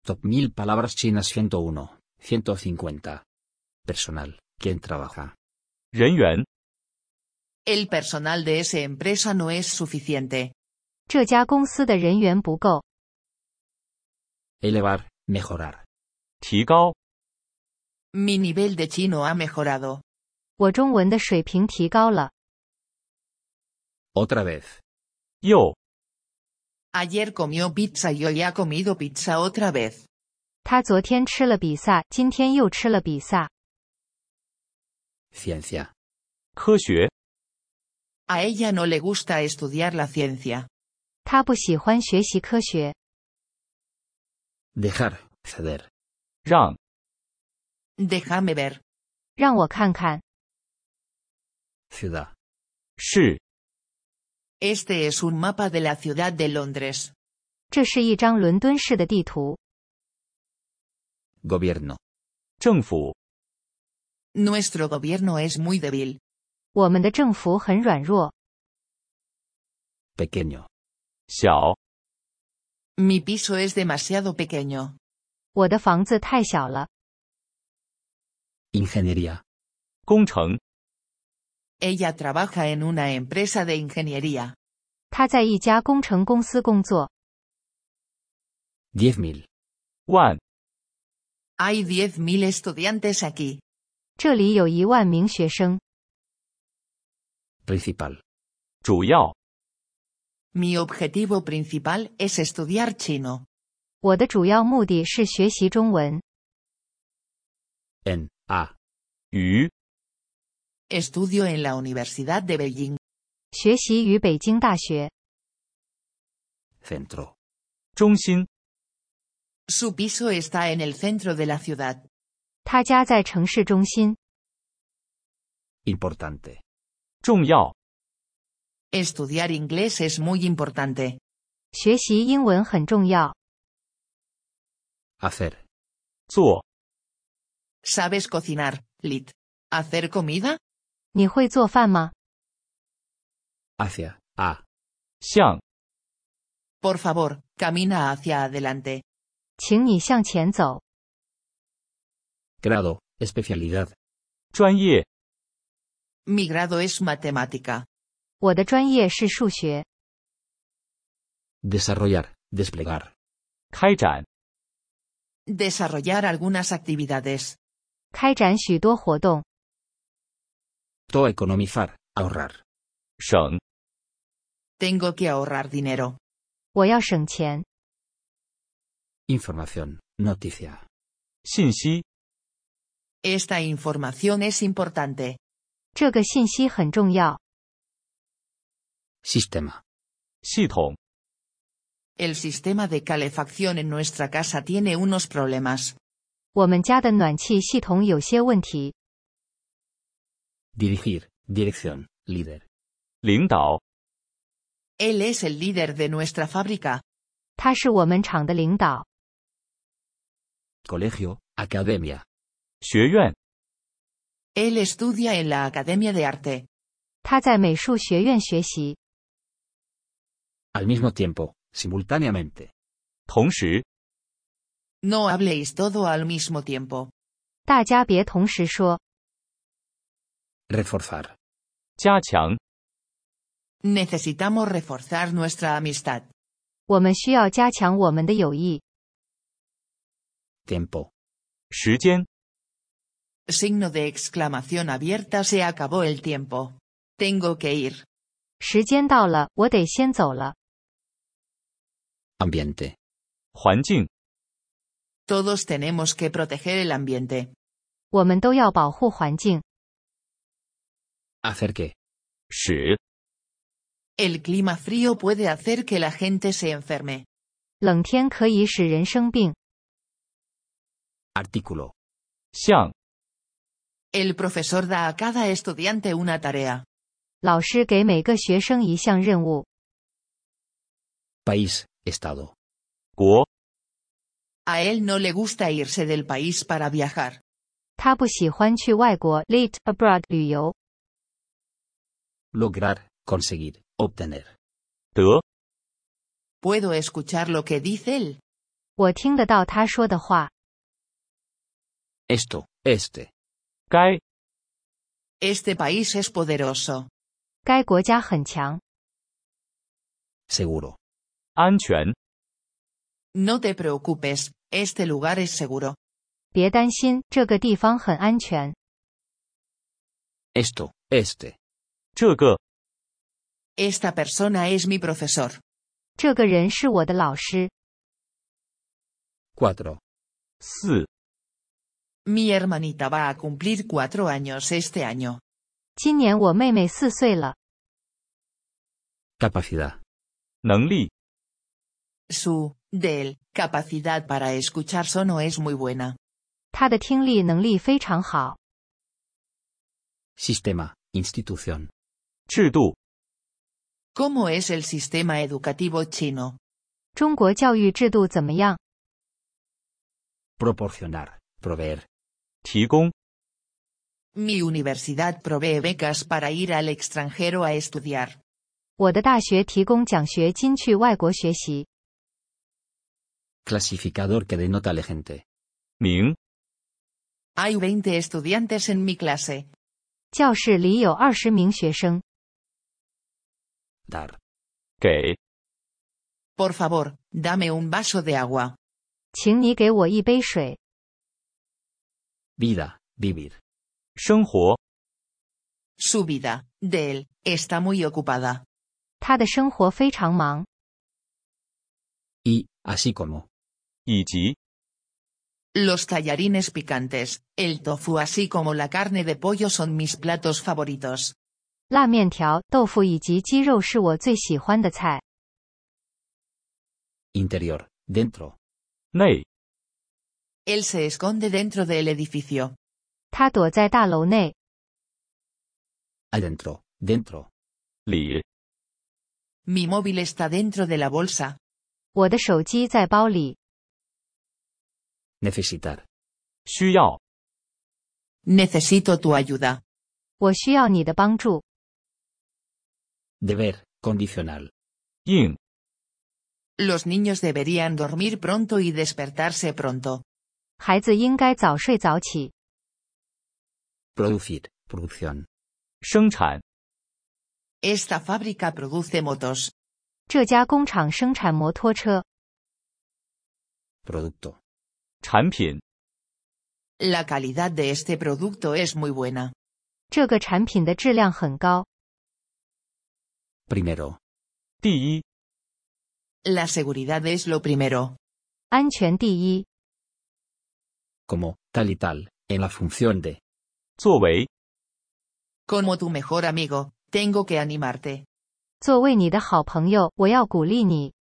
Top 1000 palabras chinas 101, 150. Personal, ¿quién trabaja? 人员 El personal de esa empresa no es suficiente. 这家公司的人员不够。 Elevar, mejorar. 提高 Mi nivel de chino ha mejorado. 我中文的水平提高了。 Otra vez. 又 Ayer comió pizza y hoy ha comido pizza otra vez. 他昨天吃了比萨，今天又吃了比萨。 Ciencia. 科学 A ella no le gusta estudiar la ciencia. 他不喜欢学习科学。 Dejar, ceder. 让 Déjame ver. 让我看看。 Ciudad. 是 Este es un mapa de la ciudad de Londres. 这是一张伦敦市的地图。 Gobierno. 政府 Nuestro gobierno es muy débil. 我们的政府很软弱。 Pequeño. 小 Mi piso es demasiado pequeño. 我的房子太小了。 Ingeniería. 工程 Ella trabaja en una empresa de ingeniería. 他在一家工程公司工作。 10.000. 万 Hay 10.000 estudiantes aquí. 这里有1万名学生。 Principal. 主要 Mi objetivo principal es estudiar chino. 我的主要目的是学习中文。 En, a. 与 Estudio en la Universidad de Beijing. 学习于北京大学。 Centro. 中心 Su piso está en el centro de la ciudad. 他家在城市中心。 Importante. 重要 Estudiar inglés es muy importante. 学习英文很重要。 Hacer. 做 ¿Sabes cocinar, Lit? ¿Hacer comida? 你会做饭吗？ Hacia, a. 向 Por favor, camina hacia adelante. 请你向前走。 Grado, especialidad. 专业 Mi grado es matemática. 我的专业是数学。 Desarrollar, desplegar. 开展 Desarrollar algunas actividades. 开展许多活动。 Economizar, ahorrar. 省 Tengo que ahorrar dinero. 我要省钱。 Información, noticia. 信息 Esta información es importante. 这个信息很重要。 Sistema. 系统 El sistema de calefacción en nuestra casa tiene unos problemas. 我们家的暖气系统有些问题。 Dirigir, dirección, líder. 领导 Él es el líder de nuestra fábrica. 他是我们厂的领导。 Colegio, academia. 学院 Él estudia en la Academia de Arte. 他在美术学院学习。 Al mismo tiempo, simultáneamente. 同时 No habléis todo al mismo tiempo. 大家别同时说。 Reforzar. 加强 Necesitamos reforzar nuestra amistad. 我们需要加强我们的友谊。 Tiempo. 时间 Signo de exclamación abierta. Se acabó el tiempo. Tengo que ir. 时间到了，我得先走了。 Ambiente. 环境 Todos tenemos que proteger el ambiente. 我们都要保护环境。 Hacer que. 使 El clima frío puede hacer que la gente se enferme. 冷天可以使人生病。 Artículo. 向 El profesor da a cada estudiante una tarea. 老师给每个学生一项任务。 País, estado. 国 A él no le gusta irse del país para viajar. 他不喜欢去外国 （lit abroad） 旅游。 Lograr, conseguir, obtener. 得 ¿Puedo escuchar lo que dice él? 我听得到他说的话。 Esto, este. 该 Este país es poderoso. 该国家很强。 Seguro. 安全 No te preocupes, este lugar es seguro. 别担心，这个地方很安全。 Esto, este. 这个 Esta persona es mi profesor. 这个人是我的老师。 4. 4 Mi hermanita va a cumplir 4 años este año. 今年我妹妹4岁了。 Capacidad. 能力 Su, del, capacidad para escuchar sono es muy buena. 她的听力能力非常好。 Sistema, institución. 制度 ¿Cómo es el sistema educativo chino? 中国教育制度怎么样？ Proporcionar, proveer. 提供 Mi universidad provee becas para ir al extranjero a estudiar. 我的大学提供奖学金去外国学习。 Clasificador que denota la gente. 名 Hay 20 estudiantes en mi clase. 教室里有20名学生。 Dar. 给 Por favor, dame un vaso de agua. 请你给我一杯水。 Vida, vivir. 生活 Su vida, del, está muy ocupada. 他的生活非常忙。 Y, así como. 以及 Los tallarines picantes, el tofu así como la carne de pollo son mis platos favoritos. 辣面条、豆腐以及鸡肉是我最喜欢的菜。 Interior, dentro. 内 Él se esconde dentro del edificio. 他躲在大楼内。 Adentro, dentro. 里 Mi móvil está dentro de la bolsa. 我的手机在包里。 Necesitar. 需要 Necesito tu ayuda. 我需要你的帮助。 Deber, condicional. 应 Los niños deberían dormir pronto y despertarse pronto. 孩子应该早睡早起。 Producir, producción. 生产 Esta fábrica produce motos. 这家工厂生产摩托车。 Producto. 产品 La calidad de este producto es muy buena. 这个产品的质量很高。 Primero. 第一 La seguridad es lo primero. 安全第一。 Como, tal y tal, en la función de. 作为 Como tu mejor amigo, tengo que animarte. 作为你的好朋友，我要鼓励你。